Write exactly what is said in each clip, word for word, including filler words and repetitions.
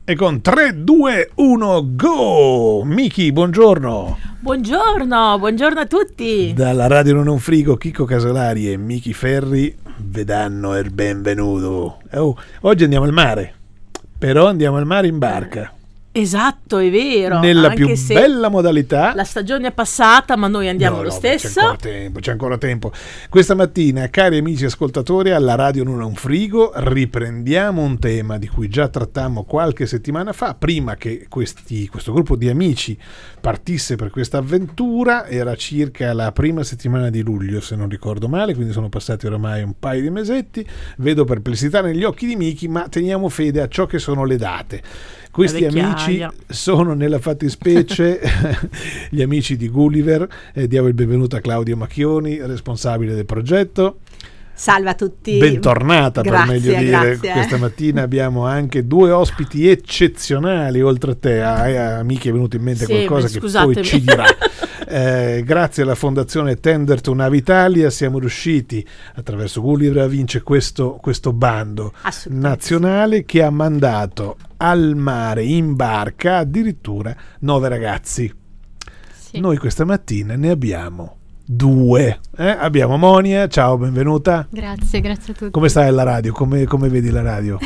E con tre, due, uno, go! Miki, buongiorno! Buongiorno, buongiorno a tutti! Dalla Radio Non è un frigo, Chicco Casolari e Miki Ferri vi danno il benvenuto. Oh, oggi andiamo al mare, però andiamo al mare in barca. Esatto, è vero. Nella anche più se bella modalità. La stagione è passata, ma noi andiamo no, lo no, stesso. C'è ancora tempo, c'è ancora tempo. Questa mattina, cari amici ascoltatori, alla Radio Non è un frigo riprendiamo un tema di cui già trattammo qualche settimana fa, prima che questi, questo gruppo di amici partisse per questa avventura. Era circa la prima settimana di luglio, se non ricordo male, quindi sono passati oramai un paio di mesetti. Vedo perplessità negli occhi di Miki, ma teniamo fede a ciò che sono le date. Questi amici sono nella fattispecie gli amici di Gulliver. Eh, diamo il benvenuto a Claudia Macchioni, responsabile del progetto. Salve a tutti. Bentornata, grazie, per meglio dire. Grazie. Questa mattina abbiamo anche due ospiti eccezionali, oltre a te. A, a Miki è venuto in mente sì, qualcosa che poi ci dirà. Eh, grazie alla fondazione Tender to Navitalia siamo riusciti attraverso Gulliver a vincere questo, questo bando nazionale che ha mandato al mare in barca addirittura nove ragazzi. Sì. Noi questa mattina ne abbiamo due. Eh? Abbiamo Monia, ciao, benvenuta. Grazie, grazie a tutti. Come stai alla radio? Come, come vedi la radio?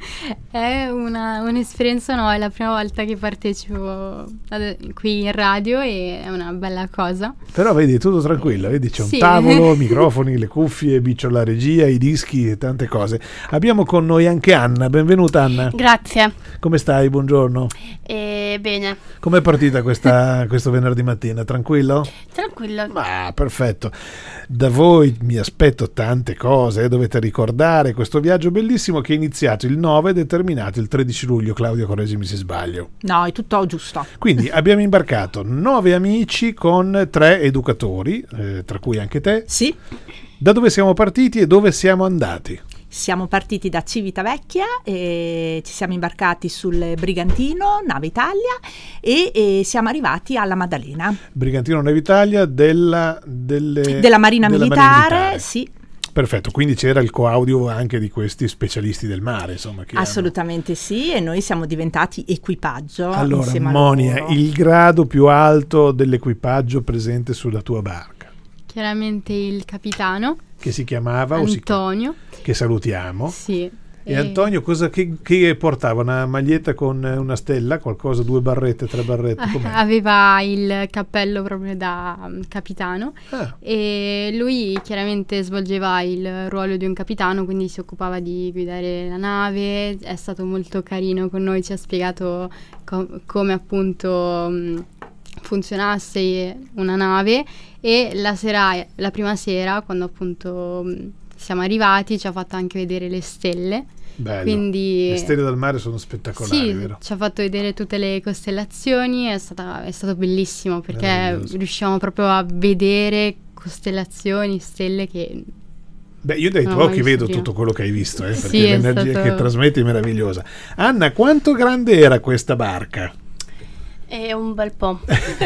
È una, un'esperienza nuova, è la prima volta che partecipo ad, qui in radio e è una bella cosa. Però vedi, è tutto tranquillo, vedi, c'è un sì. tavolo, microfoni, le cuffie, Biccio la regia, i dischi e tante cose. Abbiamo con noi anche Anna, benvenuta Anna. Grazie. Come stai? Buongiorno. Eh, bene. Com'è partita questa, questo venerdì mattina? Tranquillo? Tranquillo. Ah, perfetto. Da voi mi aspetto tante cose, eh? Dovete ricordare questo viaggio bellissimo che è iniziato il nove ed è terminato il tredici luglio. Claudia, correggimi se sbaglio. No, è tutto giusto. Quindi abbiamo imbarcato nove amici con tre educatori, eh, tra cui anche te. Sì. Da dove siamo partiti e dove siamo andati? Siamo partiti da Civitavecchia e ci siamo imbarcati sul Brigantino Navitalia e, e siamo arrivati alla Maddalena. Brigantino Navitalia della, delle, della Marina della Militare, Marina Militare, sì. Perfetto, quindi c'era il coaudio anche di questi specialisti del mare, insomma. Che assolutamente hanno... sì, e noi siamo diventati equipaggio. Allora, insieme Monia, a loro. Il grado più alto dell'equipaggio presente sulla tua barca? Chiaramente il capitano. Che si chiamava Antonio. Si, che salutiamo. Sì. E, e Antonio cosa che, che portava? Una maglietta con una stella, qualcosa, due barrette, tre barrette? Com'è? Aveva il cappello proprio da um, capitano ah. e lui chiaramente svolgeva il ruolo di un capitano, quindi si occupava di guidare la nave. È stato molto carino con noi, ci ha spiegato com- come appunto um, funzionasse una nave e la sera, la prima sera quando appunto siamo arrivati ci ha fatto anche vedere le stelle. Bello. Quindi, le stelle del mare sono spettacolari, sì, vero? Ci ha fatto vedere tutte le costellazioni, è, stata, è stato bellissimo perché riusciamo proprio a vedere costellazioni, stelle che... Beh, io dai tuoi occhi vedo tutto quello che hai visto, eh, perché sì, l'energia stato... che trasmetti è meravigliosa. Anna, quanto grande era questa barca? È un bel po'.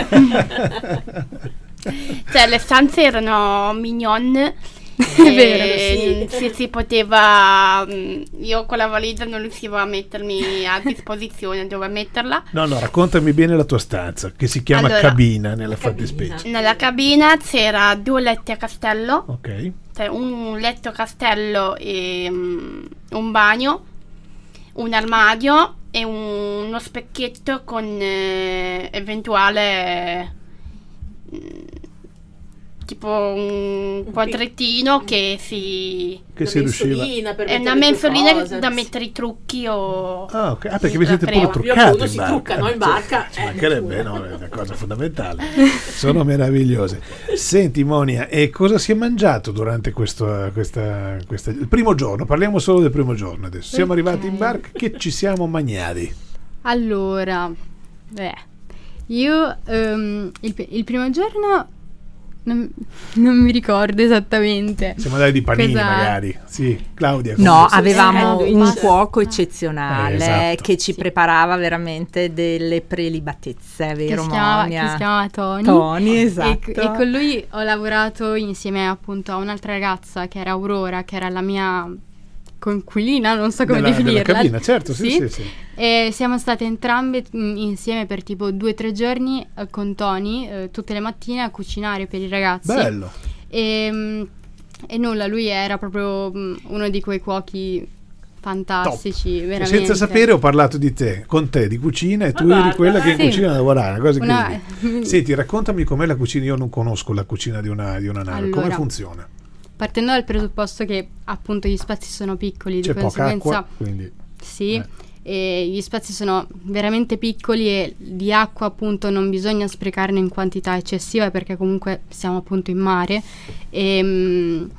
Cioè, le stanze erano mignon. È vero, sì. Si, si poteva. Io con la valigia non riuscivo a mettermi a disposizione dove metterla. No, no, raccontami bene la tua stanza, che si chiama allora, cabina nella fattispecie. Nella cabina c'era due letti a castello. Ok. Cioè un letto a castello e um, un bagno, un armadio e un, uno specchietto con eh, eventuale eh, tipo un quadrettino che si che si riusciva per è una mensolina da mettere i trucchi o ah, okay. Ah, perché vi siete pure truccati in si barca. truccano in barca, ci mancherebbe, no, è una cosa fondamentale. Sono meravigliose. Senti Monia, e cosa si è mangiato durante questo questa, questa il primo giorno? Parliamo solo del primo giorno adesso. Siamo okay. arrivati in barca, che ci siamo mangiati? Allora, beh, io um, il, il primo giorno Non, non mi ricordo esattamente. Siamo andati di panini Cosa... magari. Sì, Claudia. No, avevamo eh, un cuoco eh, eccezionale esatto. che ci sì. preparava veramente delle prelibatezze, vero che si chiamava, Monia? che si chiamava Tony. Tony, esatto. E, e con lui ho lavorato insieme appunto a un'altra ragazza che era Aurora, che era la mia conquilina, non so come Della- della definirla. cabina, certo, sì, sì, sì. E siamo state entrambe mh, insieme per tipo due o tre giorni eh, con Tony, eh, tutte le mattine a cucinare per i ragazzi. Bello. E, mh, e nulla, lui era proprio mh, uno di quei cuochi fantastici, E veramente. senza sapere ho parlato di te, con te di cucina e tu Ma eri guarda, quella che in sì. cucina lavorava, una cosa Una- incredibile. Senti, raccontami com'è la cucina, io non conosco la cucina di una, di una nave, come Allora, funziona? Partendo dal presupposto che appunto gli spazi sono piccoli, C'è di poca conseguenza acqua, quindi sì, eh. e gli spazi sono veramente piccoli e di acqua appunto non bisogna sprecarne in quantità eccessiva perché comunque siamo appunto in mare e mh,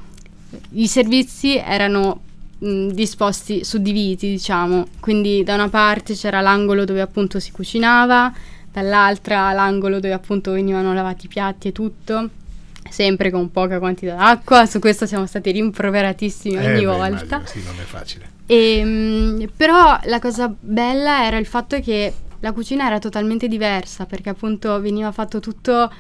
i servizi erano mh, disposti, suddivisi diciamo, quindi da una parte c'era l'angolo dove appunto si cucinava, dall'altra l'angolo dove appunto venivano lavati i piatti e tutto, sempre con poca quantità d'acqua. Su questo siamo stati rimproveratissimi Eh, ogni beh, volta. immagino, sì, non è facile. E, mh, però la cosa bella era il fatto che la cucina era totalmente diversa perché appunto veniva fatto tutto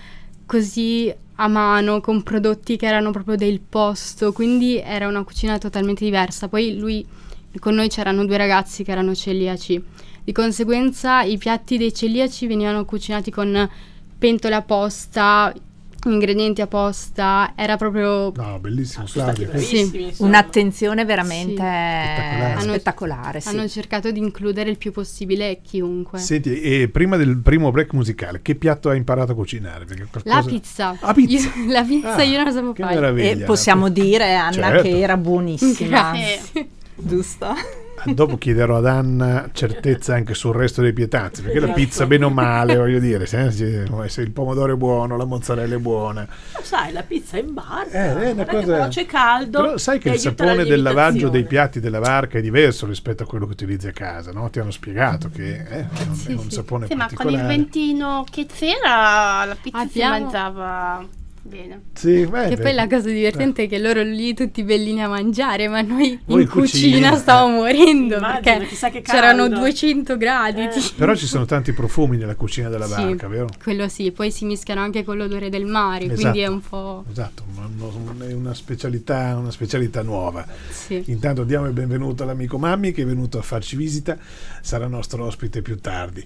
così a mano con prodotti che erano proprio del posto, quindi era una cucina totalmente diversa. Poi lui, con noi c'erano due ragazzi che erano celiaci, di conseguenza i piatti dei celiaci venivano cucinati con pentole apposta, ingredienti apposta, era proprio No, bellissimo, Sono stati Claudia. bravissimi, insomma. Un'attenzione veramente Sì. Spettacolare. spettacolare, sì. hanno cercato di includere il più possibile chiunque. Senti, e prima del primo break musicale, che piatto hai imparato a cucinare? Perché qualcosa- La pizza. Ah, pizza. Io- la pizza Ah, io non la sapevo che fare. meraviglia. E possiamo dire, Anna, Certo. che era buonissima, Grazie. giusto? Dopo chiederò ad Anna certezza anche sul resto dei pietanzi, perché la pizza bene o male, voglio dire, se, se il pomodoro è buono, la mozzarella è buona. Ma sai, la pizza è in barca. Eh, è una Guarda che cosa- però c'è caldo. Però sai che e il aiuta la sapone del lavaggio dei lievitazione. piatti della barca è diverso rispetto a quello che utilizzi a casa, no? Ti hanno spiegato che eh, è un, Sì, è un sì. sapone Sì, ma con particolare. il ventino che c'era la pizza Abbiamo- si mangiava bene. Sì, beh, Che beh. poi la cosa divertente è che loro lì tutti bellini a mangiare, ma noi Voi in in cucina, cucina eh. stavamo morendo Immagino, perché chissà che c'erano caldo. duecento gradi. Eh. tipo. Però ci sono tanti profumi nella cucina della Sì, barca, vero? quello sì, poi si mischiano anche con l'odore del mare, Esatto. quindi è un po'... Esatto, ma no- è una specialità, una specialità nuova. Sì. Intanto diamo il benvenuto all'amico Mammi che è venuto a farci visita, sarà nostro ospite più tardi.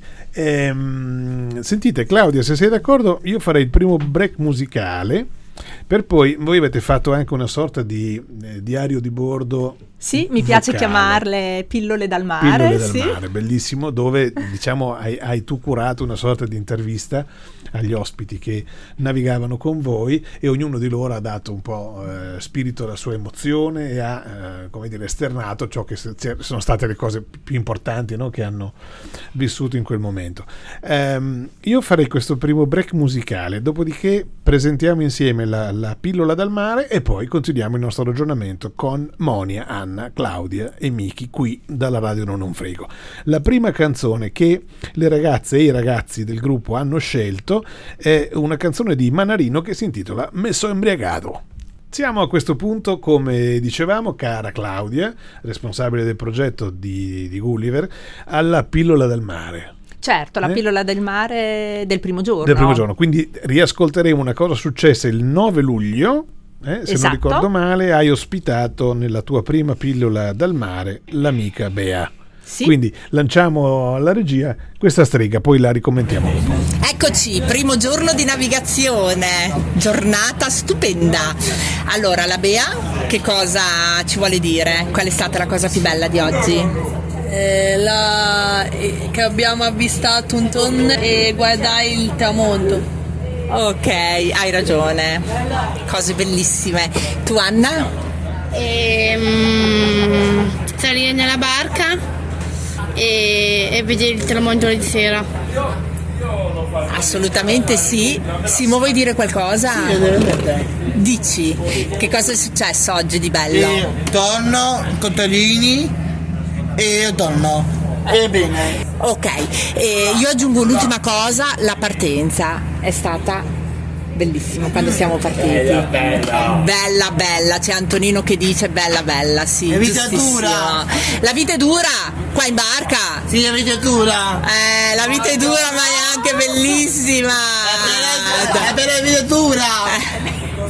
Ehm, sentite Claudia, se sei d'accordo io farei il primo break musicale, per poi voi avete fatto anche una sorta di eh, diario di bordo. Sì, mi piace vocale. chiamarle pillole dal mare. Pillole dal sì. mare, bellissimo, dove diciamo hai, hai tu curato una sorta di intervista agli ospiti che navigavano con voi e ognuno di loro ha dato un po' eh, spirito alla sua emozione e ha eh, come dire esternato ciò che se- cioè, sono state le cose più importanti, no, che hanno vissuto in quel momento. Ehm, io farei questo primo break musicale, dopodiché presentiamo insieme la, la pillola dal mare e poi continuiamo il nostro ragionamento con Monia, Anna, Claudia e Miki qui dalla Radio Non Un Frigo. La prima canzone che le ragazze e i ragazzi del gruppo hanno scelto è una canzone di Manarino che si intitola Me so embriagato. Siamo a questo punto, come dicevamo, cara Claudia, responsabile del progetto di, di Gulliver, alla pillola del mare. Certo, la Eh? pillola del mare del primo giorno. Del primo giorno, quindi riascolteremo una cosa successa il nove luglio. Eh, se Esatto. non ricordo male, hai ospitato nella tua prima pillola dal mare l'amica Bea. Sì. Quindi lanciamo alla regia questa strega, poi la ricommentiamo dopo. Eccoci, primo giorno di navigazione, giornata stupenda. Allora, la Bea, che cosa ci vuole dire? Qual è stata la cosa più bella di oggi? Eh, la- eh, che abbiamo avvistato un tonno e guardai il tramonto. Ok, hai ragione. Cose bellissime. Tu, Anna? E salire nella barca e, e vedere il tramonto di sera. Assolutamente sì. Simo, vuoi dire qualcosa? Dici, che cosa è successo oggi di bello? E tonno, contadini e tonno. E bene. Ok, e io aggiungo l'ultima cosa, la partenza è stata bellissima quando siamo partiti. Bella, bella. Bella, bella, c'è Antonino che dice bella, bella, sì. La vita è giustissimo. dura. La vita è dura, qua in barca. Sì, la vita è dura. Eh, la vita è dura ma è anche bellissima. È bella, è bella la vita è dura.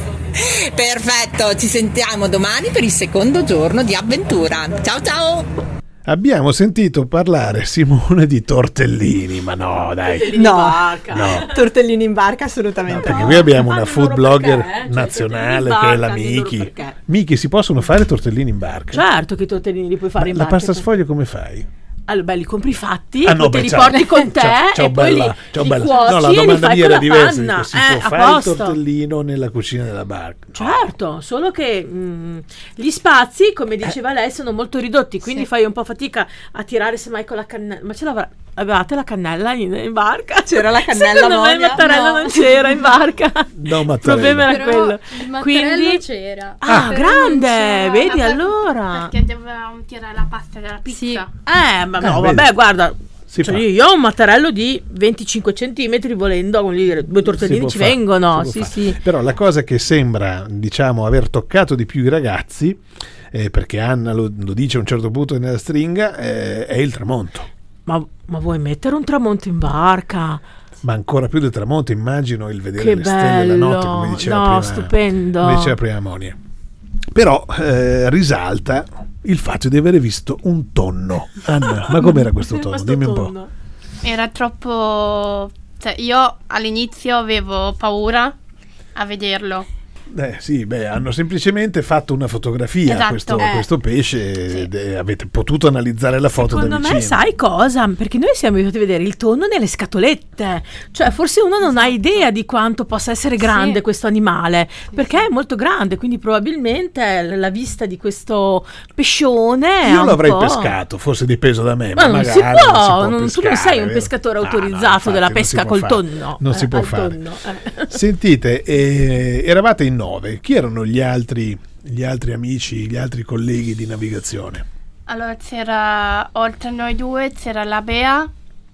Perfetto, ci sentiamo domani per il secondo giorno di avventura. Ciao ciao! Abbiamo sentito parlare, Simone, di tortellini, ma no, dai. Tortellini in No, barca. No. tortellini in barca assolutamente Perché no. qui abbiamo una Fanno food loro blogger perché, cioè, nazionale tortellini in che è la barca, di loro Miki. perché. Miki, si possono fare tortellini in barca? Certo che i tortellini li puoi fare Ma in la barca. pasta sfoglia come fai? Allora, beh, li compri fatti, Ah, no, poi te beh, li ciao. porti con te Ciao, ciao, e poi bella, li, ciao, li bella. cuoci No, la e li domanda fai mia con era la diversa. panna. dico, Si eh, può a fare il posto. tortellino nella cucina della barca? Certo, solo che mh, gli spazi, come diceva lei, sono molto ridotti, quindi Sì. fai un po' fatica a tirare semmai con la cannella. Ma ce l'avra- avevate la cannella in, in barca? C'era la cannella, Secondo me il Monia? mattarello No. non c'era in barca. No, Il mattarello. problema era Però quello. il mattarello Quindi c'era. Ah, Però non grande, c'era- vedi Vabbè, allora. Perché dovevamo tirare la pasta della pizza. Sì. Eh, ma no, Eh, vabbè, vedi. guarda. Si Cioè, fa. io, io ho un mattarello di venticinque centimetri, volendo, voglio dire, due Si tortellini può ci fare, vengono. si Sì, può sì. fare. Però la cosa che sembra, diciamo, aver toccato di più i ragazzi, eh, perché Anna lo, lo dice a un certo punto nella stringa, eh, è il tramonto. Ma, ma vuoi mettere un tramonto in barca? Ma ancora più del tramonto, immagino il vedere Che le stelle la notte, bello. come diceva No, prima, stupendo. come diceva prima Monia. Però eh, risalta il fatto di avere visto un tonno. Anna, ma com'era questo tonno? Questo Dimmi un po'. tonno. Era troppo... Cioè, io all'inizio avevo paura a vederlo. Eh, sì, beh, hanno semplicemente fatto una fotografia a Esatto. questo, Eh. questo pesce Sì. ed, eh, avete potuto analizzare la foto Secondo da me, vicino. sai cosa? Perché noi siamo abituati a vedere il tonno nelle scatolette. Cioè, forse uno non ha idea di quanto possa essere grande Sì. questo animale, perché è molto grande, quindi probabilmente la vista di questo pescione è Io un l'avrei po'... pescato, forse dipeso da me, ma, Ma non si magari può, non si può non- tu non pescare, sei un vero? pescatore Ah, no, autorizzato infatti, della non si pesca può col fare. tonno. Non si eh, può al fare. tonno, eh. Sentite, eh, eravate in nove. Chi erano gli altri, gli altri amici, gli altri colleghi di navigazione? Allora c'era, oltre a noi due, c'era la Bea,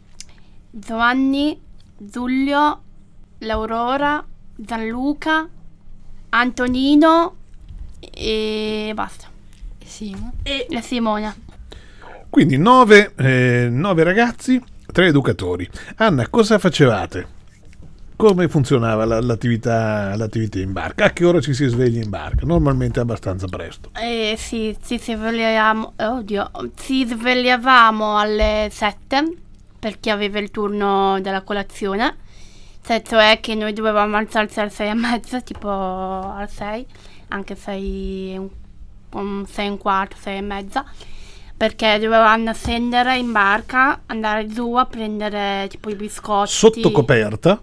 Giovanni, Giulio, l'Aurora, Gianluca, Antonino e basta. Sì. E La Simona. Quindi nove, eh, nove ragazzi, tre educatori. Anna, cosa facevate? Come funzionava la- l'attività, l'attività in barca? A che ora ci si sveglia in barca? Normalmente abbastanza presto. Eh, sì, ci svegliavamo, oddio, ci svegliavamo alle sette perché aveva il turno della colazione, cioè, cioè che noi dovevamo alzarci alle sei e mezza, tipo alle sei, anche sei, un, un sei e un quarto, sei e mezza, perché dovevamo scendere in barca, andare giù a prendere tipo i biscotti. Sotto coperta?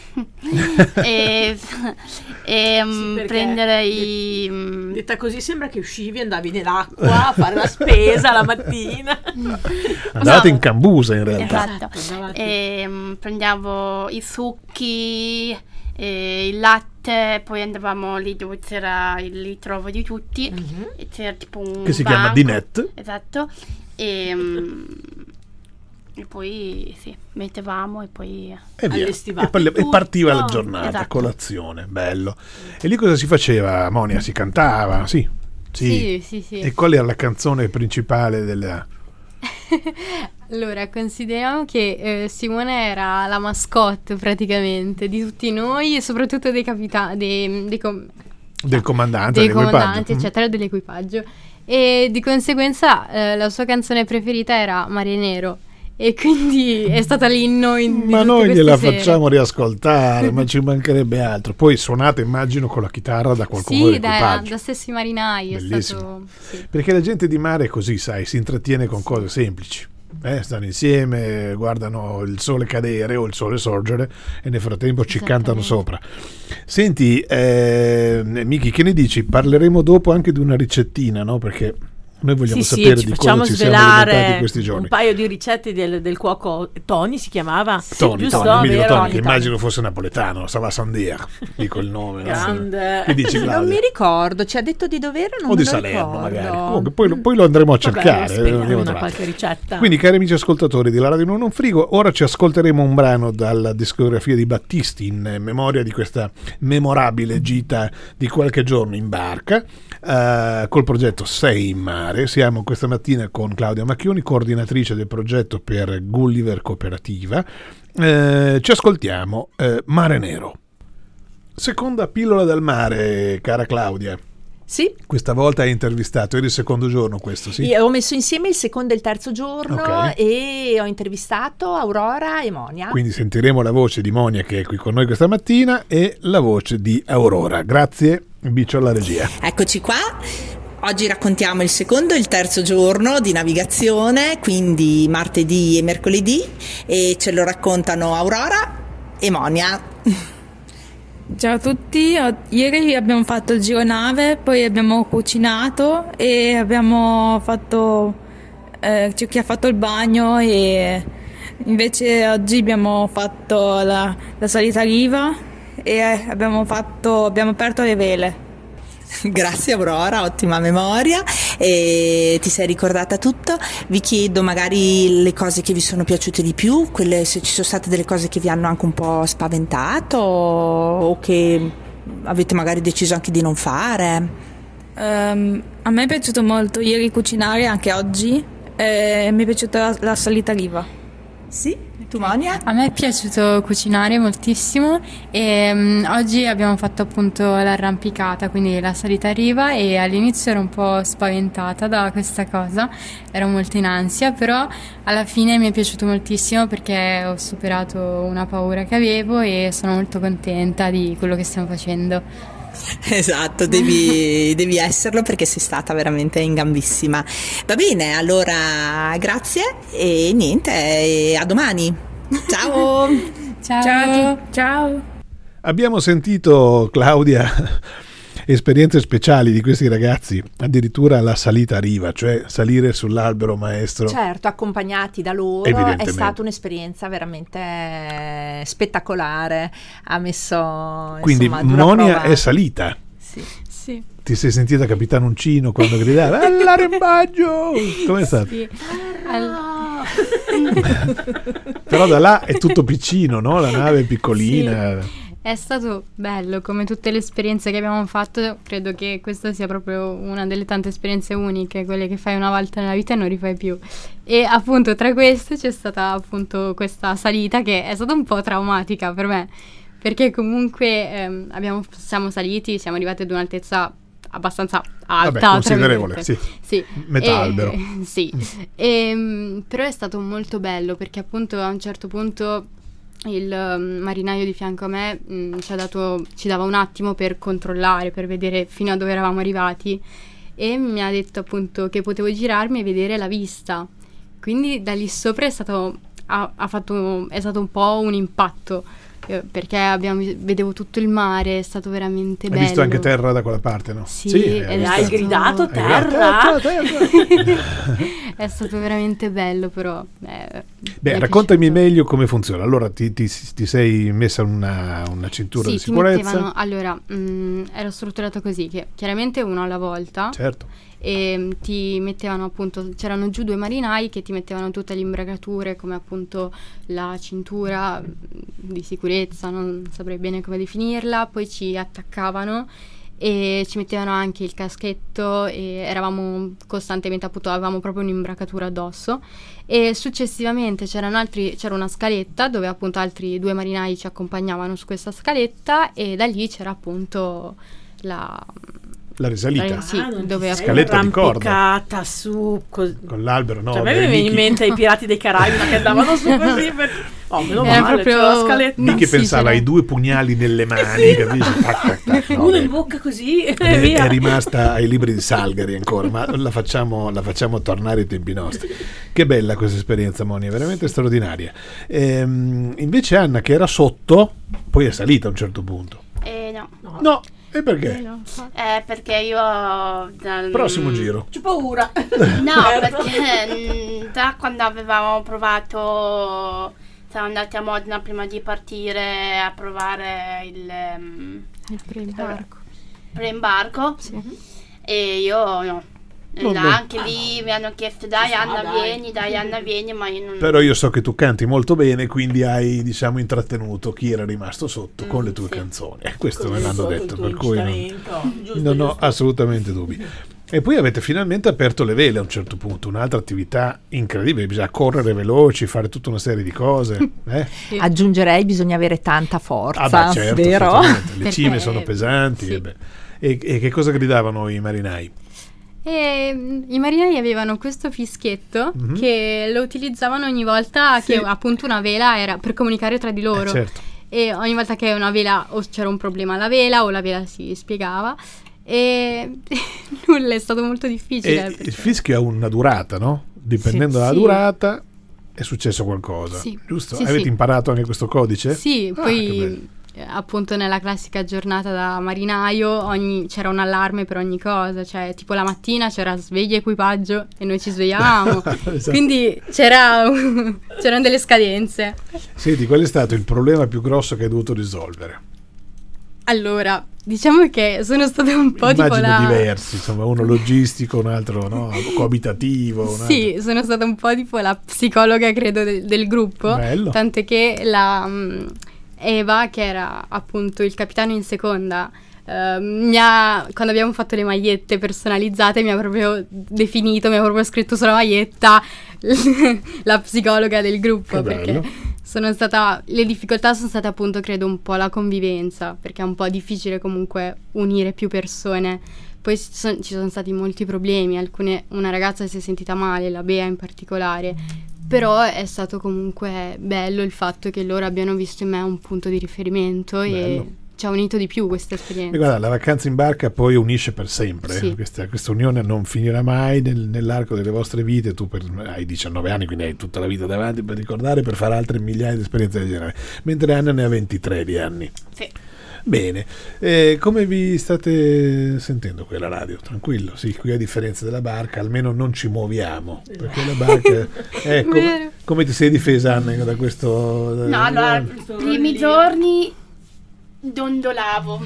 e, e mm, perché prendere de- i... mm, detta così sembra che uscivi, andavi nell'acqua a fare la spesa la mattina. Andavate No. in cambusa in realtà. Esatto. Esatto, andavate. E, mm, prendiamo i succhi, e il latte, poi andavamo lì dove c'era il ritrovo di tutti, Mhm. e c'era tipo un Che si chiama banco. dinette. Esatto. E, mm, e poi sì, mettevamo e poi... E, via. Allestivate E, poi- e tutto. partiva la giornata, Esatto. colazione, bello. E lì cosa si faceva, Monia? Si cantava? Sì. Sì, sì, sì. E qual era la canzone principale della... Allora, consideriamo che eh, Simone era la mascotte praticamente di tutti noi e soprattutto dei capitani, dei, dei, com- del comandante, dei dell'equipaggio? comandanti, eccetera, dell'equipaggio. E di conseguenza eh, la sua canzone preferita era Mare Nero. E quindi è stata l'inno in di Ma tutte noi queste gliela sere. facciamo riascoltare, ma ci mancherebbe altro. Poi suonate, immagino, con la chitarra da qualcuno Sì, da, dell'equipaggio. da stessi marinai è Bellissimo. stato... Sì. Perché la gente di mare è così, sai, si intrattiene con cose semplici. Eh, stanno insieme, guardano il sole cadere o il sole sorgere e nel frattempo ci cantano sopra. Senti, eh, Miki, che ne dici? Parleremo dopo anche di una ricettina, no? Perché noi vogliamo Sì, sì, sapere ci di facciamo cosa ci siamo alimentati svelare questi un giorni. paio di ricette del, del cuoco Tony, si chiamava? Tony, giusto? Tony, Emilio Vero? Tony, che immagino fosse napoletano, stava Sandia, dico il nome. no? Grande. Che dici, Non Claudia? mi ricordo, ci ha detto di dovere, non O me di lo Salerno ricordo. magari. Comunque, poi, lo- poi lo andremo a Vabbè, cercare. spieghiamo lo andiamo a una trovare. qualche ricetta. Quindi, cari amici ascoltatori della Radio Non Un Frigo, ora ci ascolteremo un brano dalla discografia di Battisti in memoria di questa memorabile gita di qualche giorno in barca eh, col progetto Sei in Mare. Siamo questa mattina con Claudia Macchioni, coordinatrice del progetto per Gulliver Cooperativa. Eh, ci ascoltiamo eh, Mare Nero. Seconda pillola dal mare, cara Claudia. Sì. Questa volta hai intervistato, era il secondo giorno questo, sì? Io ho messo insieme il secondo e il terzo giorno, Ok. e ho intervistato Aurora e Monia. Quindi sentiremo la voce di Monia che è qui con noi questa mattina e la voce di Aurora. Grazie, Bicio alla regia. Eccoci qua. Oggi raccontiamo il secondo e il terzo giorno di navigazione, quindi martedì e mercoledì, e ce lo raccontano Aurora e Monia. Ciao a tutti, O- ieri abbiamo fatto il giro nave, poi abbiamo cucinato e abbiamo fatto, eh, c'è chi ha fatto il bagno, e invece oggi abbiamo fatto la, la salita a riva e abbiamo, fatto, abbiamo aperto le vele. Grazie Aurora, ottima memoria, e ti sei ricordata tutto. Vi chiedo magari le cose che vi sono piaciute di più, quelle, se ci sono state delle cose che vi hanno anche un po' spaventato o che avete magari deciso anche di non fare. Ehm, a me è piaciuto molto ieri cucinare, anche oggi, e mi è piaciuta la, la salita a riva. Sì? Tu Monia? A me è piaciuto cucinare moltissimo e mm, oggi abbiamo fatto appunto l'arrampicata, quindi la salita a riva, e all'inizio ero un po' spaventata da questa cosa, ero molto in ansia, però alla fine mi è piaciuto moltissimo perché ho superato una paura che avevo e sono molto contenta di quello che stiamo facendo. Esatto, devi, devi esserlo perché sei stata veramente in gambissima. Va bene, allora grazie e niente, e a domani. Ciao! Ciao! Ciao! Ciao! Abbiamo sentito, Claudia, esperienze speciali di questi ragazzi, addirittura la salita a riva, cioè salire sull'albero maestro. Certo, accompagnati da loro, è Evidentemente. stata un'esperienza veramente spettacolare. Ha messo Quindi insomma, a dura Monia prova. è salita. Sì. Sì. Ti sei sentita Capitano Uncino quando gridava all'arrembaggio? Com'è stato? Sì. Al- Però da là è tutto piccino, no? La nave è piccolina. Sì. È stato bello, come tutte le esperienze che abbiamo fatto. Credo che questa sia proprio una delle tante esperienze uniche, quelle che fai una volta nella vita e non rifai più. E appunto tra queste c'è stata appunto questa salita che è stata un po' traumatica per me, perché comunque ehm, abbiamo, siamo saliti, siamo arrivati ad un'altezza abbastanza alta, Vabbè, tra considerevole, virgolette. sì. Sì. Metà E- albero. Sì. E, però è stato molto bello perché appunto a un certo punto il um, marinaio di fianco a me mh, ci ha dato, ci dava un attimo per controllare, per vedere fino a dove eravamo arrivati, e mi ha detto appunto che potevo girarmi e vedere la vista. Quindi da lì sopra è stato, ha, ha fatto, è stato un po' un impatto, eh, perché abbiamo, vedevo tutto il mare, è stato veramente Hai bello. visto anche terra da quella parte, no? Sì, hai ed visto. Hai gridato Hai gridato, terra? terra, terra. È stato veramente bello, però eh, mi Beh, è raccontami piaciuto. meglio come funziona. Allora ti, ti- ti sei messa una, una cintura Sì, di ti sicurezza? mettevano, allora, mh, era strutturato così, che chiaramente uno alla volta, Certo. e mh, ti mettevano appunto, c'erano giù due marinai che ti mettevano tutte le imbragature, come appunto la cintura mh, di sicurezza, non saprei bene come definirla, poi ci attaccavano e ci mettevano anche il caschetto, e eravamo costantemente, appunto avevamo proprio un'imbracatura addosso, e successivamente c'erano altri, c'era una scaletta dove appunto altri due marinai ci accompagnavano su questa scaletta, e da lì c'era appunto la La risalita. la- sì, Ah, non ti dove sei appunto Scaletta di corda. arrampicata su cos- Con l'albero, no? cioè, a me beh, mi viene in Miki- mente i pirati dei Caraibi che andavano su così per... oh, meno Era male, proprio- c'era la scaletta. Miki sì, pensava c'era- ai due pugnali nelle mani, capisci? Tac, tac, tac. No, uno beh. in bocca così e È, via. è rimasta ai libri di Salgari ancora, ma la facciamo, la facciamo tornare ai tempi nostri. Che bella questa esperienza, Monia, veramente straordinaria. Ehm, invece Anna, che era sotto, poi è salita a un certo punto. Eh, no. No, e perché? Eh, perché io dal... Prossimo giro. C'ho paura. No, perché mm, già quando avevamo provato, siamo andati a Modena prima di partire a provare il mm, il preimbarco. preimbarco, Sì. e io no. Non Là, bene. anche lì mi hanno chiesto dai Anna vieni, dai Anna vieni, ma io non... Però io so che tu canti molto bene, quindi hai, diciamo, intrattenuto chi era rimasto sotto con le tue sì. canzoni. Eh, Questo Con me il l'hanno suo- detto, il tuo per cui non, incitamento, giusto, non ho giusto. assolutamente dubbi. E poi avete finalmente aperto le vele a un certo punto, un'altra attività incredibile, bisogna correre veloci, fare tutta una serie di cose. Eh? Sì. Aggiungerei, bisogna avere tanta forza, ah, beh, certo, vero? Le cime sono pesanti. Sì. E, beh. E, e che cosa gridavano i marinai? E i marinai avevano questo fischietto mm-hmm. che lo utilizzavano ogni volta sì. che appunto una vela era per comunicare tra di loro. Eh, certo. E ogni volta che una vela o c'era un problema alla vela o la vela si spiegava. E nulla, è stato molto difficile. E il fischio ha una durata, no? Dipendendo sì, dalla sì. durata è successo qualcosa, sì. giusto? Sì, Avete sì. imparato anche questo codice? Sì, ah, poi appunto nella classica giornata da marinaio ogni, c'era un allarme per ogni cosa, cioè tipo la mattina c'era sveglia equipaggio e noi ci svegliavamo, esatto. Quindi c'era c'erano delle scadenze. Senti, qual è stato il problema più grosso che hai dovuto risolvere? Allora, diciamo che sono state un po' Immagino tipo la... diversi, insomma, uno logistico, un altro no, coabitativo. Un sì, altro... sono stata un po' tipo la psicologa, credo, del, del gruppo. Bello. Tant'è che la um, Eva, che era appunto il capitano in seconda, uh, mi ha, quando abbiamo fatto le magliette personalizzate, mi ha proprio definito, mi ha proprio scritto sulla maglietta la psicologa del gruppo. Che perché bello. Sono stata, le difficoltà sono state appunto credo un po' la convivenza, perché è un po' difficile comunque unire più persone. Poi ci sono, ci sono stati molti problemi, alcune, una ragazza si è sentita male, la Bea in particolare, però è stato comunque bello il fatto che loro abbiano visto in me un punto di riferimento. Bello. E ci ha unito di più questa esperienza. E guarda, la vacanza in barca poi unisce per sempre. Sì. Questa, questa unione non finirà mai nel, nell'arco delle vostre vite. Tu per, hai diciannove anni, quindi hai tutta la vita davanti per ricordare, per fare altre migliaia di esperienze del genere. Mentre Anna ne ha ventitré di anni. Sì. Bene, eh, come vi state sentendo qui alla radio? Tranquillo, sì, qui a differenza della barca almeno non ci muoviamo, perché la barca è come, come ti sei difesa, Anna, da questo? No, allora, i primi giorni dondolavo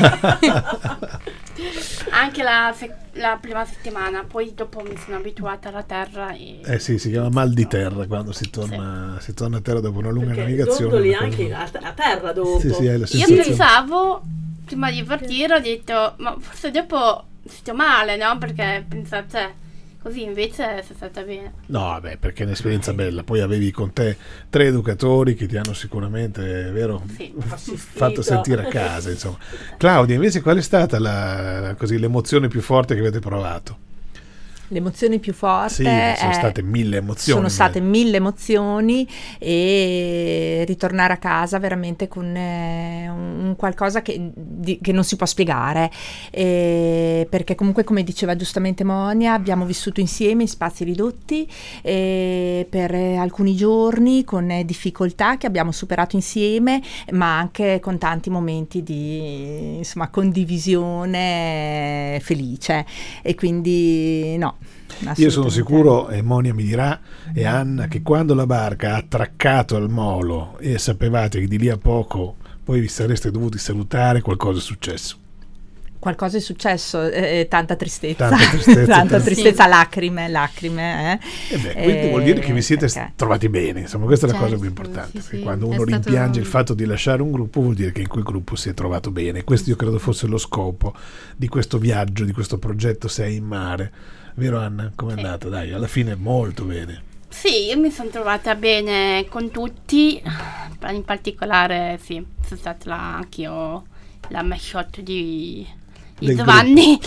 anche la, se- la prima settimana, poi dopo mi sono abituata alla terra e... eh sì, si chiama mal di terra quando si torna, sì. si torna a terra dopo una lunga perché navigazione. dondoli anche a, a terra dopo. Sì, sì, io pensavo prima di partire, ho detto ma forse dopo sto male, no? Perché pensate, cioè, così invece sei stata bene. No, vabbè, perché è un'esperienza bella. Poi avevi con te tre educatori che ti hanno sicuramente, vero, sì, fatto sentire a casa, insomma. Claudia, invece qual è stata la, così, l'emozione più forte che avete provato? L'emozione più forte sì, sono è, state mille emozioni. Sono state mille emozioni e ritornare a casa veramente con eh, un, un qualcosa che, di, che non si può spiegare, eh, perché comunque, come diceva giustamente Monia, abbiamo vissuto insieme in spazi ridotti eh, per alcuni giorni con eh, difficoltà che abbiamo superato insieme, ma anche con tanti momenti di insomma condivisione felice, e quindi no. Io sono sicuro, e Monia mi dirà, e Anna, che quando la barca ha attraccato al molo e sapevate che di lì a poco poi vi sareste dovuti salutare, qualcosa è successo. Qualcosa è successo, eh, tanta tristezza, tanta tristezza, tanta tristezza sì. lacrime, lacrime. Eh. E beh, quindi eh, vuol dire che vi siete perché? trovati bene, insomma, questa è la certo, cosa più importante. sì, sì. Quando uno È rimpiange stato... il fatto di lasciare un gruppo, vuol dire che in quel gruppo si è trovato bene. Questo io credo fosse lo scopo di questo viaggio, di questo progetto Sei in Mare. Vero Anna? Com'è sì. andata? Dai, alla fine molto bene. Sì, io mi sono trovata bene con tutti, in particolare sì, sono stata la, anch'io la mascotte di, di Giovanni,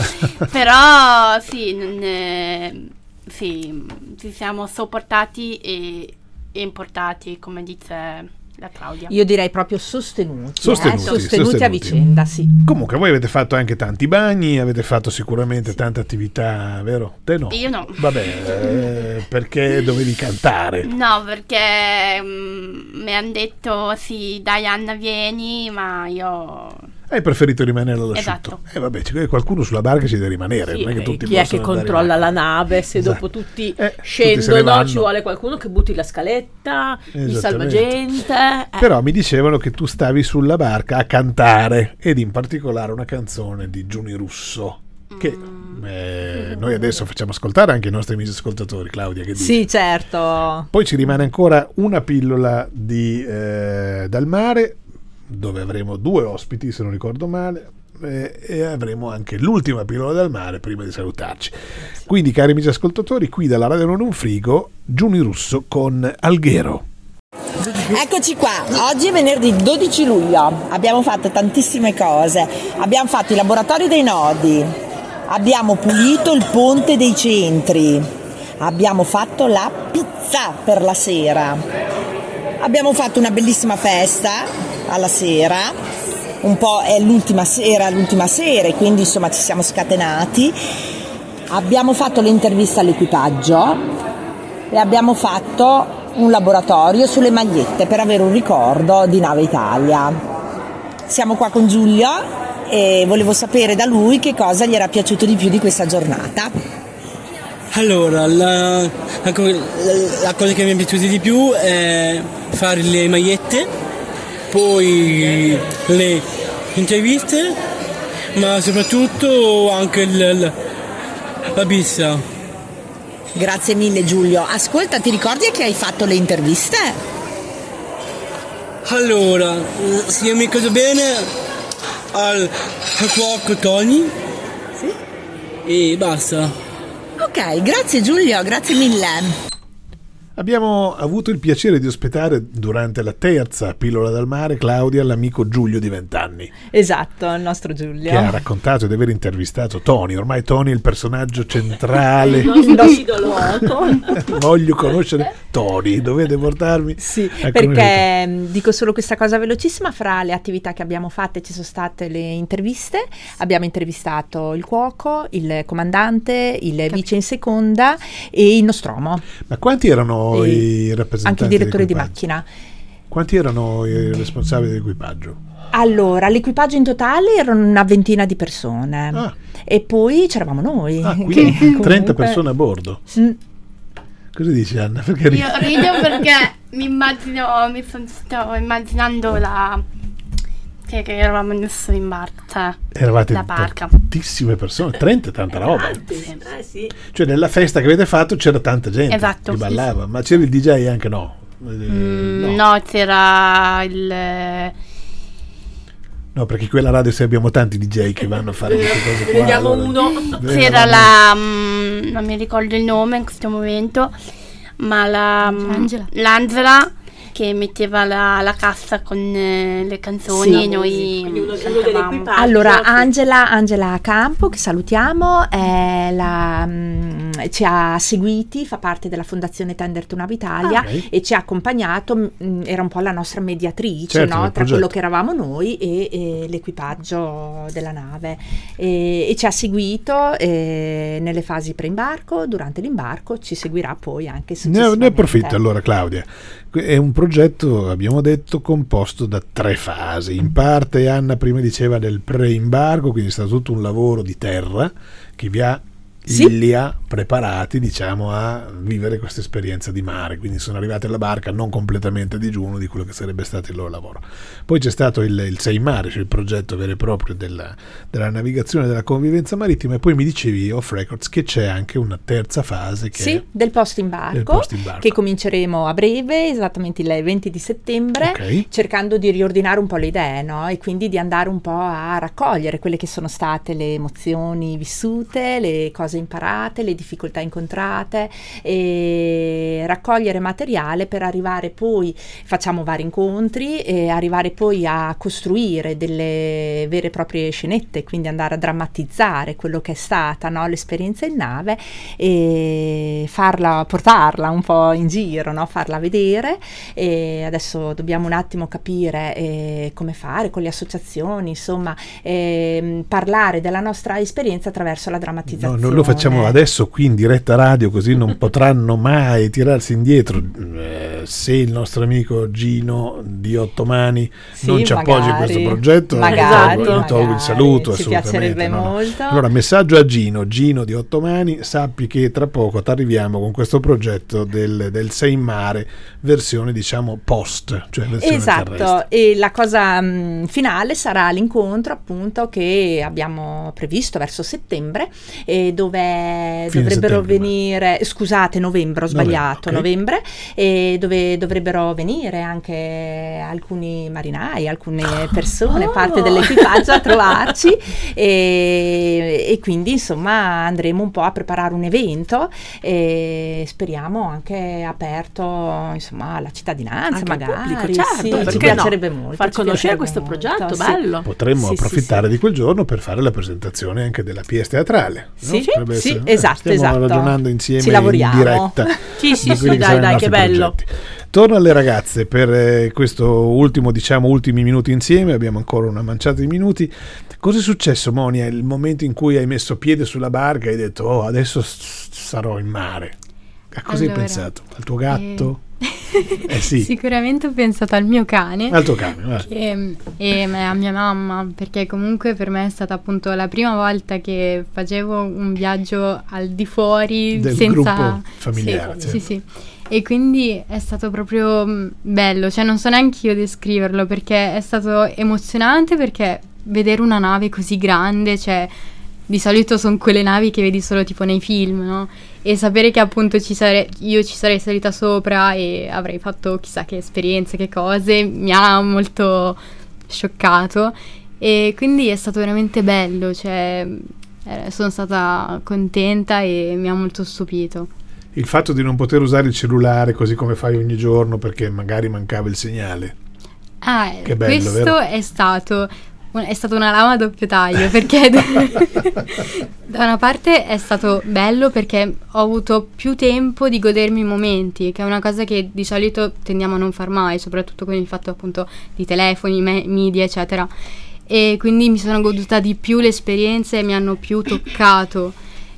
però sì, non è, sì, ci siamo sopportati e, e importati, come dice la Claudia. Io direi proprio sostenuti, sostenuti, eh? sostenuti, sostenuti a vicenda, sì. Comunque voi avete fatto anche tanti bagni, avete fatto sicuramente tante attività, vero? Te no? Io no. Vabbè, eh, perché dovevi cantare? No, perché mm, mi hanno detto sì, dai Anna vieni, ma io... Hai preferito rimanere all'asciutto? Esatto. E eh, vabbè, c'è qualcuno sulla barca ci deve rimanere, sì, non è che tutti chi è che controlla la nave? Se esatto. dopo tutti eh, scendono tutti ci vuole qualcuno che butti la scaletta, il Esattamente. salvagente. Eh. Però mi dicevano che tu stavi sulla barca a cantare, ed in particolare una canzone di Giuni Russo, che eh, noi adesso facciamo ascoltare anche ai nostri amici ascoltatori. Claudia, che dici? Sì, certo. Poi ci rimane ancora una pillola di eh, Dal Mare, dove avremo due ospiti, se non ricordo male, eh, e avremo anche l'ultima pillola del mare prima di salutarci. Quindi, cari amici ascoltatori, qui dalla Radio Non Un Frigo, Giuni Russo con Alghero. Eccoci qua, oggi è venerdì dodici luglio, abbiamo fatto tantissime cose, abbiamo fatto i laboratori dei nodi, abbiamo pulito il ponte dei centri, abbiamo fatto la pizza per la sera, abbiamo fatto una bellissima festa alla sera, un po' è l'ultima sera, l'ultima sera, quindi insomma ci siamo scatenati, abbiamo fatto l'intervista all'equipaggio e abbiamo fatto un laboratorio sulle magliette per avere un ricordo di Nave Italia. Siamo qua con Giulio e volevo sapere da lui che cosa gli era piaciuto di più di questa giornata. Allora, la, la, la cosa che mi è piaciuta di più è fare le magliette, poi le interviste, ma soprattutto anche la, la, la pizza. Grazie mille Giulio. Ascolta, ti ricordi a chi hai fatto le interviste? Allora, se io mi ricordo bene, al, al cuoco Tony. Sì. E basta. Ok, grazie Giulio, grazie mille. Abbiamo avuto il piacere di ospitare durante la terza pillola dal mare Claudia, l'amico Giulio di vent'anni. Esatto, il nostro Giulio. Che ha raccontato di aver intervistato Tony. Ormai Tony è il personaggio centrale. Il nostro idolo. Voglio conoscere Tony, dovete portarmi. Sì, a perché conoscere. dico solo questa cosa velocissima, fra le attività che abbiamo fatte ci sono state le interviste, abbiamo intervistato il cuoco, il comandante, il Cap- vice in seconda e il Nostromo. Ma quanti erano i rappresentanti? Anche il direttore di macchina. Quanti erano i responsabili dell'equipaggio? Allora, l'equipaggio in totale erano una ventina di persone ah. e poi c'eravamo noi. Ah, che comunque... trenta persone a bordo. Mm. Cosa dici, Anna? Perché Io rido perché mi immagino, mi sto, sto immaginando la che, che eravamo nessuno in barca, cioè eravate la barca. tantissime persone, trenta è tanta roba. Eh, sì. Cioè nella festa che avete fatto c'era tanta gente Esatto, che sì, ballava, sì. ma c'era il D J anche no? Mm, no. no, c'era il... No, perché qui alla radio se abbiamo tanti D J che vanno a fare queste cose qua. Vediamo allora, uno. C'era la... Mm, non mi ricordo il nome in questo momento, ma la... Angela. l'Angela che metteva la, la cassa con eh, le canzoni Sì, e noi quindi uno, uno cantavamo. dell'equipaggio. Allora, Angela, Angela Campo, che salutiamo, è la, mh, ci ha seguiti, fa parte della Fondazione Tender to Nave Italia Ah, okay. e ci ha accompagnato, mh, era un po' la nostra mediatrice, Certo, no? del Tra progetto. quello che eravamo noi e, e l'equipaggio della nave. E, e ci ha seguito eh, nelle fasi pre-imbarco, durante l'imbarco, ci seguirà poi anche Ne, successivamente. ne approfitto allora, Claudia. È un progetto, abbiamo detto, composto da tre fasi. In parte Anna prima diceva del pre-imbarco, quindi è stato tutto un lavoro di terra che vi ha, Sì. li ha preparati, diciamo, a vivere questa esperienza di mare. Quindi sono arrivati alla barca non completamente a digiuno di quello che sarebbe stato il loro lavoro. Poi c'è stato il, il sei mare, cioè il progetto vero e proprio della, della navigazione, della convivenza marittima, e poi mi dicevi off records che c'è anche una terza fase che Sì, è del post imbarco, del post-imbarco. che cominceremo a breve, esattamente il venti di settembre, Ok. cercando di riordinare un po' le idee, no? E quindi di andare un po' a raccogliere quelle che sono state le emozioni vissute, le cose imparate, le difficoltà incontrate, e raccogliere materiale per arrivare poi, facciamo vari incontri, e arrivare poi a costruire delle vere e proprie scenette, quindi andare a drammatizzare quello che è stata, no? L'esperienza in nave e farla, portarla un po' in giro, no? Farla vedere. E adesso dobbiamo un attimo capire eh, come fare con le associazioni, insomma, eh, parlare della nostra esperienza attraverso la drammatizzazione. No, non lo facciamo adesso qui in diretta radio, così non potranno mai tirarsi indietro. Eh, se il nostro amico Gino di Ottomani Sì, non ci appoggia in magari, questo progetto, magari, gli tolgo, gli tolgo il magari, saluto, ci assolutamente. piacerebbe no, no. molto. Allora, messaggio a Gino, Gino di Ottomani, sappi che tra poco ti arriviamo con questo progetto del, del sei in mare, versione diciamo post, cioè versione Esatto, terrestre. e la cosa mh, finale sarà l'incontro appunto che abbiamo previsto verso settembre, e dove Fine dovrebbero settembre, venire, scusate, novembre, ho sbagliato, Novembre, ok. novembre, e dove dovrebbero venire anche alcuni marinai, alcune persone, oh. parte dell'equipaggio a trovarci e, e quindi insomma andremo un po' a preparare un evento e speriamo anche aperto insomma alla cittadinanza, anche magari pubblico, certo, sì, ci piacerebbe no? molto far conoscere questo molto. progetto, sì. bello. Potremmo sì, approfittare sì, di quel giorno per fare la presentazione anche della pièce teatrale, sì, no? sì, sì eh, esatto, stiamo esatto. ragionando insieme ci lavoriamo. in diretta sì sì sì dai dai che bello progetti. Torno alle ragazze per eh, questo ultimo, diciamo, ultimi minuti insieme, abbiamo ancora una manciata di minuti. Cosa è successo, Monia, il momento in cui hai messo piede sulla barca e hai detto oh adesso s- sarò in mare? A cosa allora, hai pensato? Al tuo gatto? Eh, eh sì. Sicuramente ho pensato al mio cane. Al tuo cane, che, e a mia mamma, perché comunque per me è stata appunto la prima volta che facevo un viaggio al di fuori del senza gruppo familiare. Sì, sì, sì. E quindi è stato proprio bello, cioè non so neanche io descriverlo, perché è stato emozionante, perché vedere una nave così grande, cioè di solito sono quelle navi che vedi solo tipo nei film, no? E sapere che appunto ci sare- io ci sarei salita sopra e avrei fatto chissà che esperienze, che cose, mi ha molto scioccato e quindi è stato veramente bello, cioè eh, sono stata contenta e mi ha molto stupito. Il fatto di non poter usare il cellulare così come fai ogni giorno perché magari mancava il segnale. Ah, che bello, questo vero? è stato è stata una lama a doppio taglio, perché da una parte è stato bello perché ho avuto più tempo di godermi i momenti, che è una cosa che di solito tendiamo a non far mai, soprattutto con il fatto appunto di telefoni, me- media eccetera, e quindi mi sono goduta di più le esperienze e mi hanno più toccato.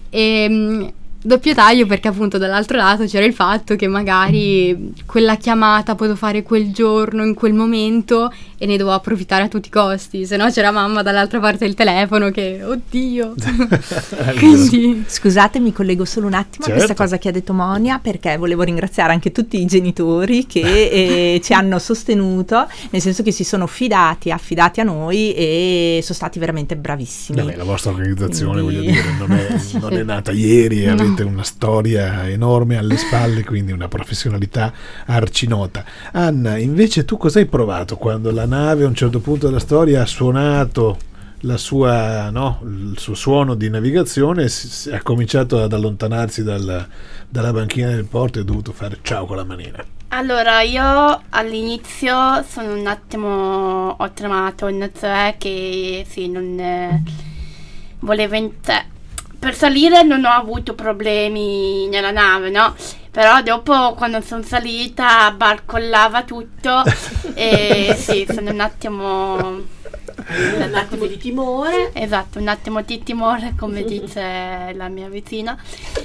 E doppio taglio perché appunto dall'altro lato c'era il fatto che magari quella chiamata potevo fare quel giorno, in quel momento, e ne dovevo approfittare a tutti i costi, se no c'era mamma dall'altra parte del telefono che oddio. Quindi scusate, mi collego solo un attimo certo. a questa cosa che ha detto Monia, perché volevo ringraziare anche tutti i genitori che eh, ci hanno sostenuto, nel senso che si sono fidati affidati a noi e sono stati veramente bravissimi. Vabbè, la vostra organizzazione quindi... voglio dire non è, non è nata ieri, no. Avete una storia enorme alle spalle, quindi una professionalità arcinota. Anna, invece tu cosa hai provato quando la nave a un certo punto della storia ha suonato la sua, no, il suo suono di navigazione, si, ha cominciato ad allontanarsi dal, dalla banchina del porto e ha dovuto fare ciao con la manina? Allora, io all'inizio sono un attimo, ho tremato, nel senso che sì, non eh, volevo in te. Per salire non ho avuto problemi nella nave, no? Però dopo quando sono salita barcollava tutto e sì, sono un attimo un attimo di timore. Esatto, un attimo di timore, come dice la mia vicina.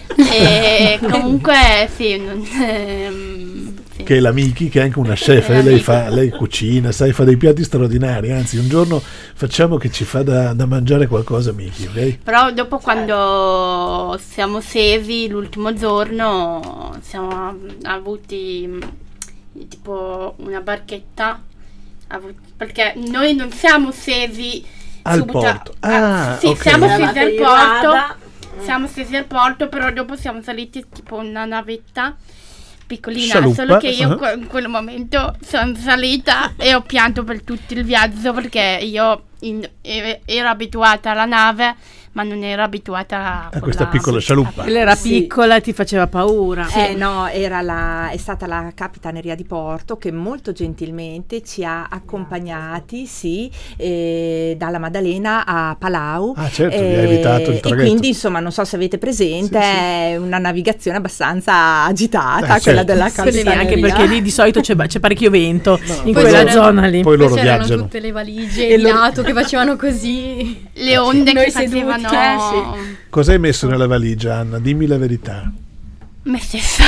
E comunque sì, non, ehm, sì. Che è la Miki, che è anche una chef, eh, lei, fa, lei cucina, sai, fa dei piatti straordinari, anzi un giorno facciamo che ci fa da, da mangiare qualcosa Miki, ok? Però dopo quando siamo scesi l'ultimo giorno siamo avuti tipo una barchetta, perché noi non siamo scesi al subito porto. A, ah, sì, okay. siamo scesi al porto, siamo scesi al porto, però dopo siamo saliti tipo una navetta piccolina, Scialuppa. Solo che io uh-huh. in quel momento sono salita e ho pianto per tutto il viaggio, perché io in, ero abituata alla nave ma non ero abituata a questa piccola scialuppa. Quella era sì. piccola e ti faceva paura. Eh no, era la, è stata la Capitaneria di Porto che molto gentilmente ci ha accompagnati, sì, eh, dalla Maddalena a Palau. Ah certo, eh, vi ha evitato il traghetto. E quindi insomma, non so se avete presente, sì, sì. è una navigazione abbastanza agitata, eh, quella certo. della Sì, Capitaneria. anche perché lì di solito c'è, c'è parecchio vento no, in poi quella loro, zona lì. Poi loro poi c'erano viaggiano. tutte le valigie E di lo- lato che facevano così, le onde noi che seduti, facevano eh, sì. Cosa hai messo nella valigia, Anna? Dimmi la verità. me stessa.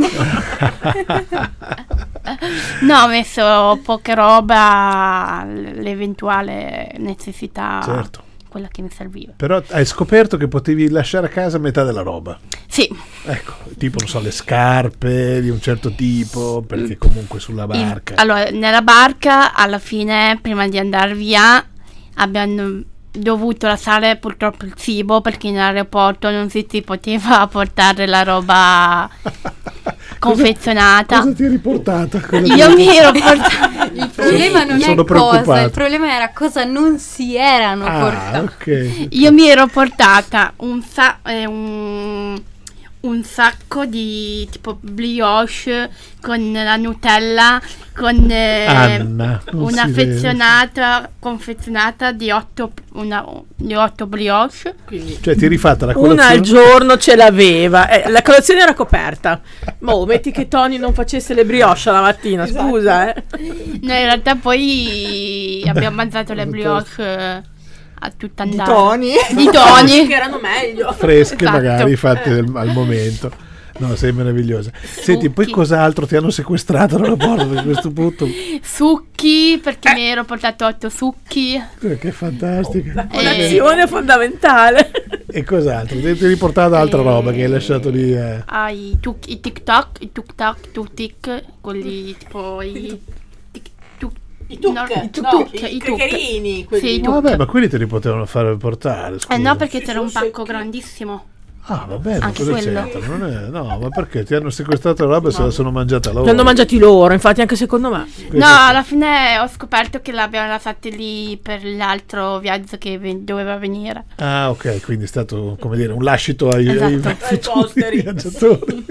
No, ho messo poca roba, l'eventuale necessità, Certo. quella che mi serviva. Però hai scoperto che potevi lasciare a casa metà della roba. Sì. Ecco, tipo, non so, le scarpe di un certo tipo, perché comunque sulla barca. Il, allora, nella barca, alla fine, prima di andare via, abbiamo dovuto lasciare purtroppo il cibo, perché in aeroporto non si, si poteva portare la roba confezionata. Cosa ti hai riportata? Cosa Io ti- mi ero portata. Il problema non Sono è cosa, preoccupato. il problema era cosa non si erano Ah, portati. ok. Io mi ero portata un, sa- eh, un, un sacco di tipo brioche con la Nutella, con eh, Anna, non una si vede. affezionata confezionata di otto, una, di otto brioche. Cioè ti hai rifatta la Una colazione? al giorno ce l'aveva, eh, la colazione era coperta. Mo metti che Tony non facesse le brioche la mattina, scusa, eh. No, in realtà poi abbiamo mangiato le brioche eh, a tutta Di andare. Tony. Di Tony. Che erano meglio. Fresche Esatto. magari fatte del- al momento. No, sei meravigliosa. Senti, poi Succhi. cos'altro ti hanno sequestrato all'aeroporto a questo punto? Succhi, perché mi ero portato otto succhi. Eh, Che fantastica. Colazione fondamentale. E cos'altro? Ti ti hai riportato altra Eh. roba che hai lasciato lì? eh. Ah, i, tuk- i TikTok, i TikTok, tuk-tic, quelli tipo i... tic- tuk- I tuk, no, no, i tuk, i i tuk. criccherini, quelli. Sì, i No, tuk. vabbè, ma quelli te li potevano fare portare. Scusa. Eh no, perché c'era un pacco grandissimo. Ah, vabbè, ma Anche cosa quello. c'entra? Non è... No, ma perché ti hanno sequestrato la roba e se la sono mangiata loro? Li hanno mangiati loro, infatti anche secondo me. No, alla fine ho scoperto che l'abbiamo lasciati lì per l'altro viaggio che ve- doveva venire. Ah, ok, quindi è stato, come dire, un lascito ai, ai Esatto. futuri viaggiatori.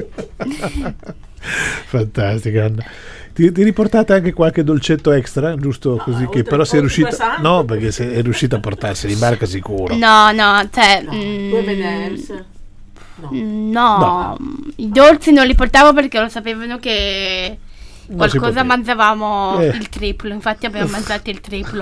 Fantastica, Anna. Ti, ti riportate anche qualche dolcetto extra, giusto così, che però sei riuscita... croissant? No, perché sei, è riuscita a portarseli in barca sicuro. No, no, cioè... mm, Due vedersi. no, i dolci non li portavo perché lo sapevano che Non si qualcosa poteva. mangiavamo Eh. il triplo. Infatti abbiamo mangiato il triplo.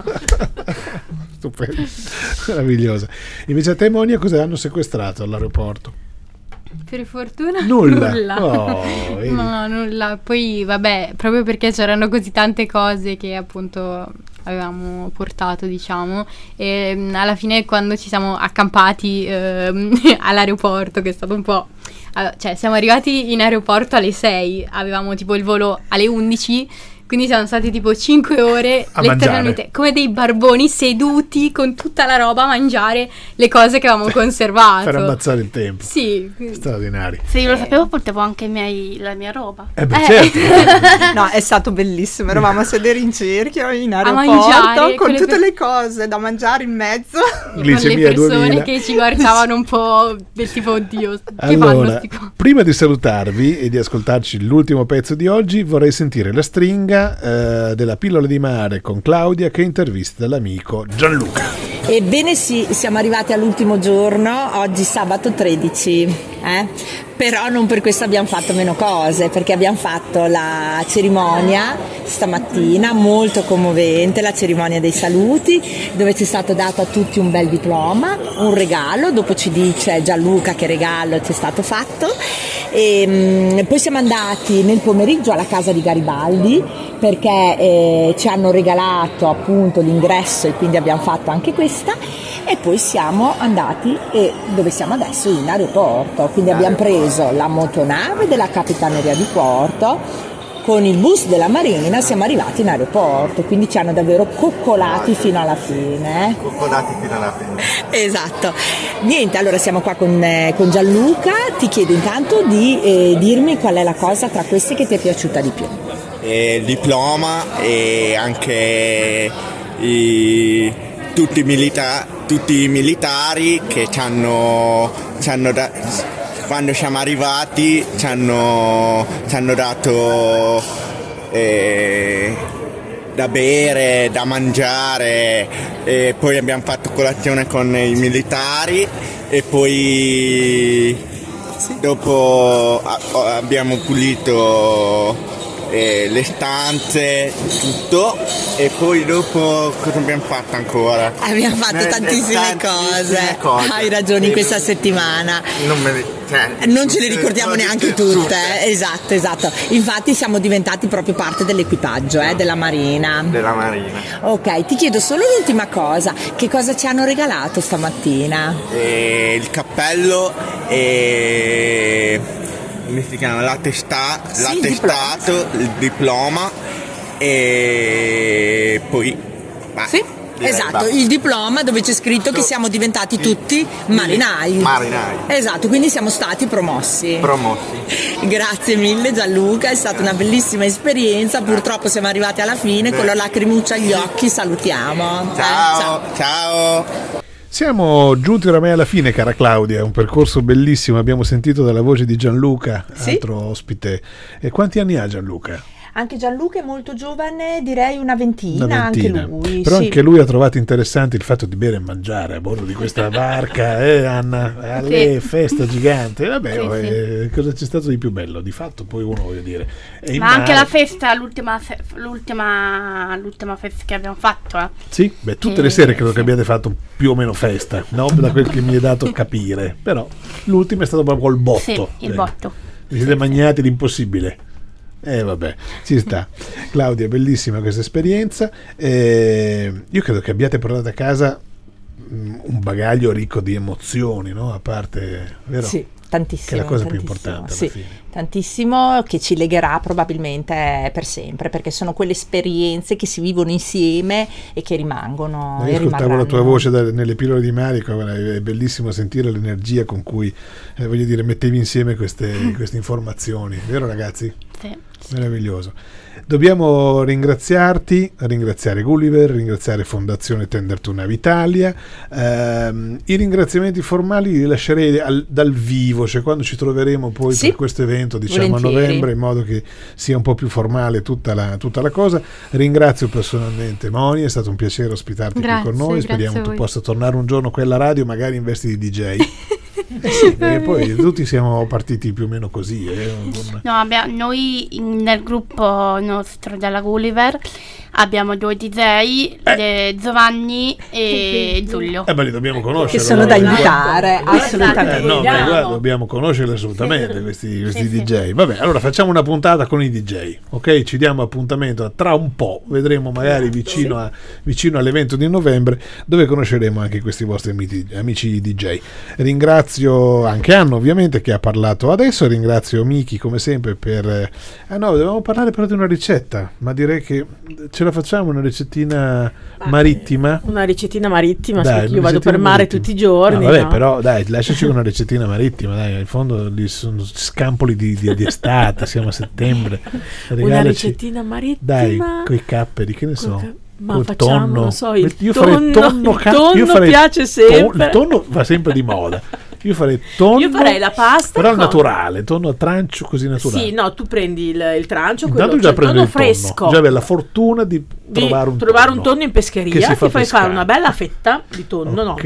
Stupendo, meravigliosa. Invece a te, Monia, cosa hanno sequestrato all'aeroporto? Per fortuna Nulla. nulla. Oh, vedi. No, nulla. Poi vabbè, proprio perché c'erano così tante cose che appunto avevamo portato, diciamo, e mh, alla fine quando ci siamo accampati ehm, all'aeroporto, che è stato un po'... allora, cioè siamo arrivati in aeroporto alle sei, avevamo tipo il volo alle undici, quindi siamo stati tipo cinque ore A letteralmente mangiare. come dei barboni seduti con tutta la roba a mangiare le cose che avevamo conservato. Per ammazzare il tempo. Sì. Straordinari. Se io lo sapevo portavo anche i miei- la mia roba. Eh beh, Eh. certo. No, è stato bellissimo. Eravamo a sedere in cerchio in aeroporto mangiare con con le tutte per- le cose da mangiare in mezzo. Con le Glicemia persone duemila. che ci guardavano un po' del tipo oddio, che fanno Allora, sti qua? prima di salutarvi e di ascoltarci l'ultimo pezzo di oggi, vorrei sentire la stringa eh, della pillola di mare con Claudia che intervista l'amico Gianluca. Ebbene sì, siamo arrivati all'ultimo giorno, oggi sabato tredici, eh? Però non per questo abbiamo fatto meno cose, perché abbiamo fatto la cerimonia stamattina, molto commovente, la cerimonia dei saluti, dove ci è stato dato a tutti un bel diploma, un regalo, dopo ci dice Gianluca che regalo ci è stato fatto, e mh, poi siamo andati nel pomeriggio alla casa di Garibaldi, perché eh, ci hanno regalato appunto l'ingresso e quindi abbiamo fatto anche questa, e poi siamo andati e dove siamo adesso in aeroporto, quindi abbiamo preso la motonave della Capitaneria di Porto, con il bus della Marina siamo arrivati in aeroporto, quindi ci hanno davvero coccolati fino alla fine. eh. Coccolati fino alla fine. Esatto. Niente, allora siamo qua con, eh, con Gianluca, ti chiedo intanto di eh, dirmi qual è la cosa tra queste che ti è piaciuta di più. E il diploma e anche i, tutti, i milita- tutti i militari che ci hanno, ci hanno da- quando siamo arrivati ci hanno, ci hanno dato eh, da bere, da mangiare, e poi abbiamo fatto colazione con i militari e poi dopo a- abbiamo pulito eh, le stanze, tutto, e poi dopo cosa abbiamo fatto ancora? Abbiamo fatto Eh, tantissime, tantissime cose. cose. Hai ragione, in Eh, questa settimana. Non, me le, cioè, Non ce le ricordiamo tutte, neanche tutte, eh? esatto, esatto. Infatti siamo diventati proprio parte dell'equipaggio eh, della Marina. della Marina. Ok, ti chiedo solo l'ultima cosa, che cosa ci hanno regalato stamattina? E il cappello e come si chiama? La testa, Sì, il l'attestato, il diploma e poi bah, Sì. Esatto, il diploma dove c'è scritto che siamo diventati tutti marinai. Marinai. Esatto, quindi siamo stati promossi. Promossi. Grazie mille Gianluca, è stata una bellissima esperienza, purtroppo siamo arrivati alla fine, con la lacrimuccia agli occhi salutiamo. Ciao, eh, ciao. ciao. Siamo giunti oramai alla fine, cara Claudia, è un percorso bellissimo, abbiamo sentito dalla voce di Gianluca, Sì? altro ospite. E quanti anni ha Gianluca? Anche Gianluca è molto giovane, direi una ventina, Una ventina. anche lui. Però sì. anche lui ha trovato interessante il fatto di bere e mangiare a bordo di questa barca, eh Anna? Alle Sì. festa gigante, vabbè, Sì, eh, cosa c'è stato di più bello? Di fatto poi uno, voglio dire, è in Ma anche mare. la festa, l'ultima, fe- l'ultima, l'ultima festa che abbiamo fatto. Eh. Sì, beh, tutte Eh, le sere credo sì. che abbiate fatto più o meno festa, no? Da quel che mi è dato capire, però l'ultima è stato proprio il botto. Sì, il Eh, botto. Vi siete magnati l'impossibile. Eh vabbè, ci sta. Claudia, bellissima questa esperienza. Eh, io credo che abbiate portato a casa mh, un bagaglio ricco di emozioni, no? A parte, vero? Sì, tantissimo. Che è la cosa più tantissimo, importante alla sì, fine. tantissimo, che ci legherà probabilmente per sempre, perché sono quelle esperienze che si vivono insieme e che rimangono. Io e ascoltavo la tua rimarranno. voce da- nelle pillole di Marico, è bellissimo sentire l'energia con cui, eh, voglio dire, mettevi insieme queste, queste informazioni, vero ragazzi? Sì. Meraviglioso. Dobbiamo ringraziarti, ringraziare Gulliver, ringraziare Fondazione Tender to Nave Italia. Ehm, I ringraziamenti formali li lascerei al- dal vivo, cioè quando ci troveremo poi Sì, per questo evento, diciamo a volentieri. novembre, in modo che sia un po' più formale tutta la, tutta la cosa. Ringrazio personalmente Moni, è stato un piacere ospittarti Grazie, qui con noi. grazie Speriamo a tu voi. possa tornare un giorno qui alla radio, magari in vesti di D J. Eh sì, perché poi tutti siamo partiti più o meno così. eh, con- No, abbia- noi in- nel gruppo nostro della Gulliver abbiamo due D J, le- Giovanni e Giulio. Eh, ma li dobbiamo conoscere. Che sono allora. da invitare, assolutamente. Eh, no, beh, Vogliamo. guarda, dobbiamo conoscerli assolutamente questi, questi Sì, sì. D J. Vabbè, allora facciamo una puntata con i D J, ok? Ci diamo appuntamento a tra un po', vedremo magari vicino, a- vicino all'evento di novembre, dove conosceremo anche questi vostri amici, amici D J. Ringrazio anche Anna, ovviamente, che ha parlato adesso. Ringrazio Miki, come sempre, per... eh, Ah no, dovevamo parlare però di una ricetta, ma direi che ce la facciamo una ricettina marittima. Una ricettina marittima, Dai, sì, che una io vado ricettina per mare marittima. tutti i giorni. No, vabbè, no? però dai, lasciaci una ricettina marittima, dai, in fondo lì sono scampoli di, di, di estate, siamo a settembre. Una Regalaci- ricettina marittima. Dai, coi capperi, che ne so. Con- ma col facciamo, tonno. non so, il io farei tonno- tonno, il ca- tonno io farei piace sempre. Il tonno va sempre di moda. Io farei tonno. Io farei la pasta però con- naturale, tonno a trancio così naturale. Sì, no, tu prendi il, il trancio, quello, Intanto cioè già il prendo tonno il tonno. fresco. Già avevo la fortuna di Di trovare un trovare tonno un tonno in che pescheria, si ti fa fai pescare. fare una bella fetta di tonno, Ok.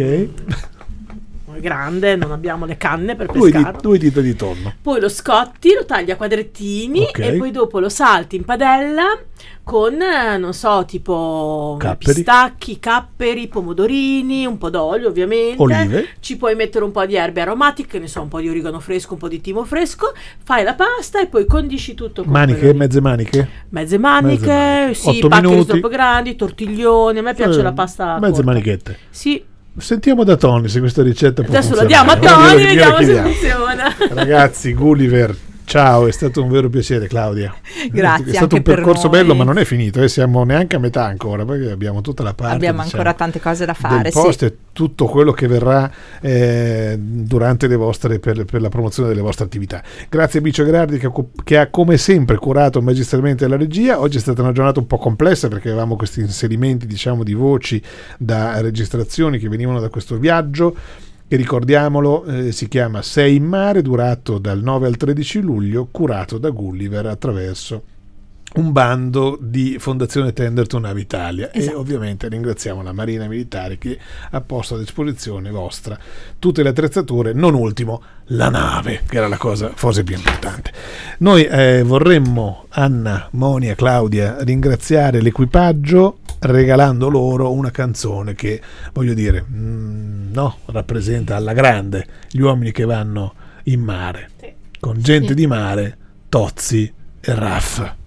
no, grande, non abbiamo le canne per Due, di- pescarlo. due dita di tonno. Poi lo scotti, lo tagli a quadrettini Ok. e poi dopo lo salti in padella con, eh, non so, tipo Capperi. pistacchi, capperi, pomodorini, un po' d'olio ovviamente. Olive. Ci puoi mettere un po' di erbe aromatiche, ne so, un po' di origano fresco, un po' di timo fresco. Fai la pasta e poi condisci tutto con Maniche, quello lì. mezze maniche. Mezze maniche, Mezze maniche. sì, Otto pacche minuti. troppo grandi, tortiglioni. A me piace Eh, la pasta mezze corta. manichette. Sì, Sentiamo da Tony se questa ricetta può adesso lo funzionare. diamo a Tony, Glielo- glielo vediamo se chiediamo. funziona. Ragazzi, Gulliver, ciao, è stato un vero piacere, Claudia. Grazie, È stato anche un per percorso noi. bello, ma non è finito, eh, siamo neanche a metà ancora, perché abbiamo tutta la parte. Abbiamo diciamo, ancora tante cose da fare, del sì. post e tutto quello che verrà eh, durante le vostre per, per la promozione delle vostre attività. Grazie a Bicio Grardi che, che ha come sempre curato magistralmente la regia. Oggi è stata una giornata un po' complessa perché avevamo questi inserimenti, diciamo, di voci da registrazioni che venivano da questo viaggio, che ricordiamolo eh, si chiama Sei in mare, durato dal nove al tredici luglio, curato da Gulliver attraverso un bando di Fondazione Tender to Nave Italia. Esatto. E ovviamente ringraziamo la Marina Militare che ha posto a disposizione vostra tutte le attrezzature, non ultimo la nave, che era la cosa forse più importante. Noi eh, vorremmo, Anna, Monia, Claudia, ringraziare l'equipaggio regalando loro una canzone che, voglio dire, mh, no, rappresenta alla grande gli uomini che vanno in mare, con gente Sì. di mare, Tozzi e Raff.